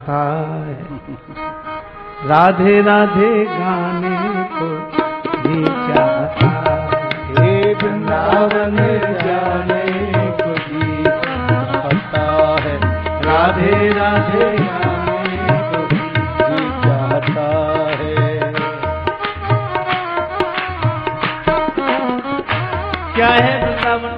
हाय राधे राधे गाने को भी चाहता हे वृंदावन जाने को जी चाहता है। राधे राधे गाने को जी चाहता है। क्या है वृंदावन?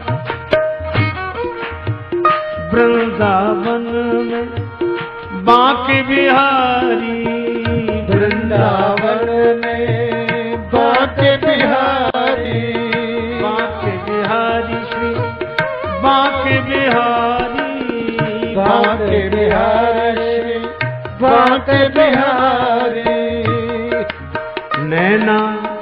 वृंदावन में बांके बिहारी, वृंदावन में बांके बिहारी, बांके बिहारी श्री बांके बिहारी, बांके बिहारी, बांके बिहारी। नैना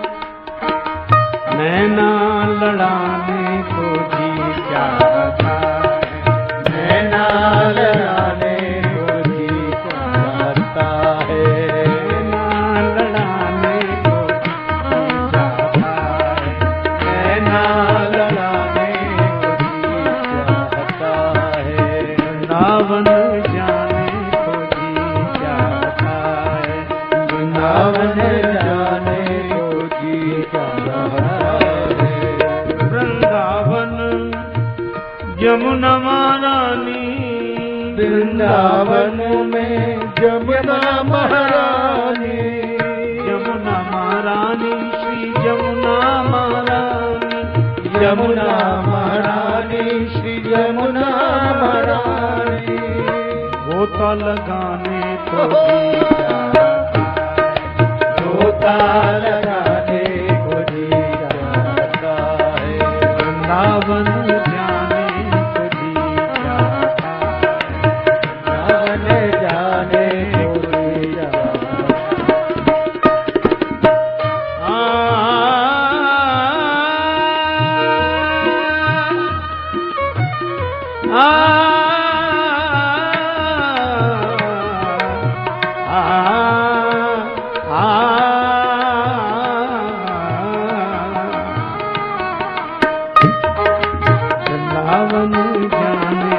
नैना लड़ाने को जी चाहता है, नैना लड़ाने को जी चाहता है। नैना लड़ाने को जी चाहता है, नैना लड़ाने को जी चाहता है। वृंदावन जाने को जी चाहता है, वृंदावन जाने को जी चाहता है। वृंदावन यमुना महारानी, वृंदावन में जमुना महारानी, यमुना महारानी श्री यमुना महारानी, यमुना महारानी, श्री यमुना महारानी। गोता लगाने को जी चाहता है, गोता लगाने को जी चाहता है। वृंदावन जाने को जी चाहता है, वृंदावन जाने को जी चाहता वृंदावन जाने